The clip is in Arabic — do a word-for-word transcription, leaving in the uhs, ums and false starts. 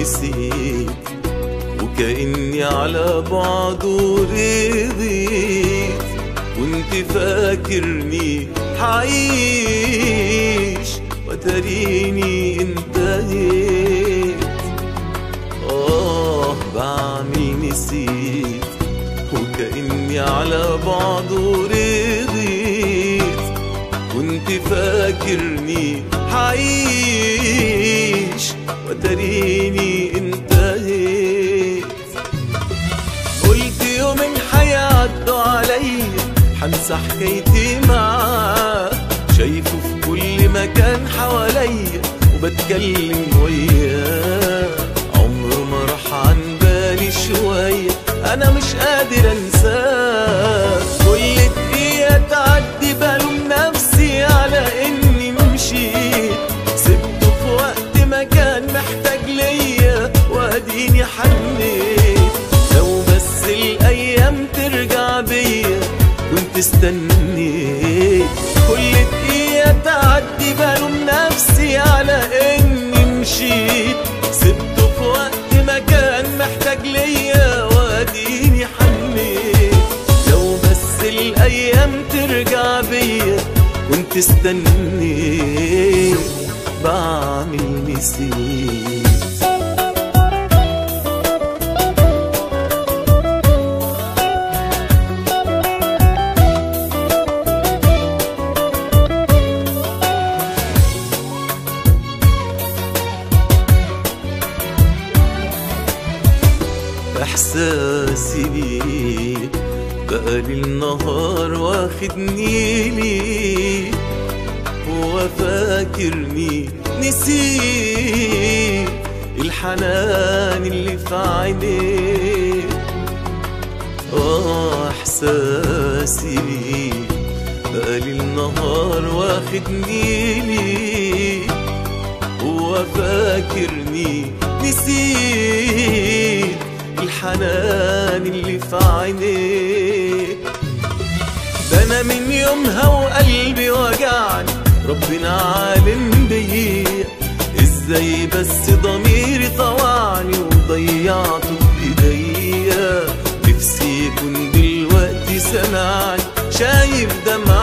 نسيت وكأني على بعضه رضيت، كنت فاكرني حعيش وتريني انتهيت. آه بعمل نسيت وكأني على بعضه رضيت، كنت فاكرني حعيش وتريني انتهيت. قلت يومين حيعدوا عليا حنسى حكايتي معاه، شايفه في كل مكان حواليا وبتكلم وياه، عمره ما راح عن بالي شوية، أنا مش قادر أنساه. كل دقيقة تعدي بلوم نفسي على إني مشيت، سبته في وقت ما كان محتاج ليا وأديني حنيت. لو بس الأيام ترجع بيا كنت استنيت، كل دقيقة تعدي بلوم نفسي على إني مشيت، سبته في وقت ما كان محتاج ليا وأديني حنيت. لو بس الأيام ترجع بيا كنت استنيت، بعمل نسيت. إحساسي بيه بقى للنهار واخدني ليه، هو فاكرني نسيت الحنان اللي في عينيه. آه إحساسي بيه بقى للنهار واخدني ليه، هو فاكرني نسيت الحنان اللي في عينيه. ده انا من يومها وقلبي وجعني، ربنا عالم بيا ازاي بس ضميري طوعني وضيعته بايديا. نفسي يكون دلوقتي سمعني، شايف دمع